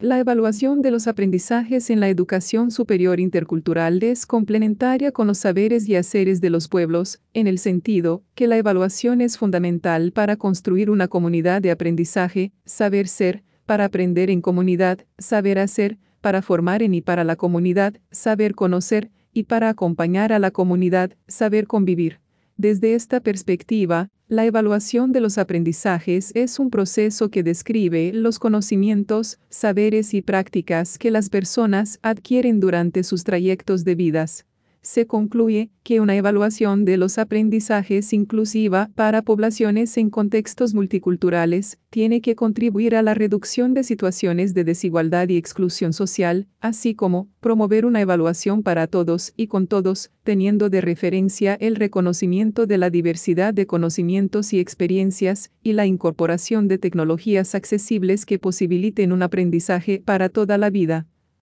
La evaluación de los aprendizajes en la educación superior intercultural es complementaria con los saberes y haceres de los pueblos, en el sentido que la evaluación es fundamental para construir una comunidad de aprendizaje, saber ser, para aprender en comunidad, saber hacer, para formar en y para la comunidad, saber conocer, y para acompañar a la comunidad, saber convivir. Desde esta perspectiva, la evaluación de los aprendizajes es un proceso que describe los conocimientos, saberes y prácticas que las personas adquieren durante sus trayectos de vidas. Se concluye que una evaluación de los aprendizajes inclusiva para poblaciones en contextos multiculturales tiene que contribuir a la reducción de situaciones de desigualdad y exclusión social, así como promover una evaluación para todos y con todos, teniendo de referencia el reconocimiento de la diversidad de conocimientos y experiencias y la incorporación de tecnologías accesibles que posibiliten un aprendizaje para toda la vida.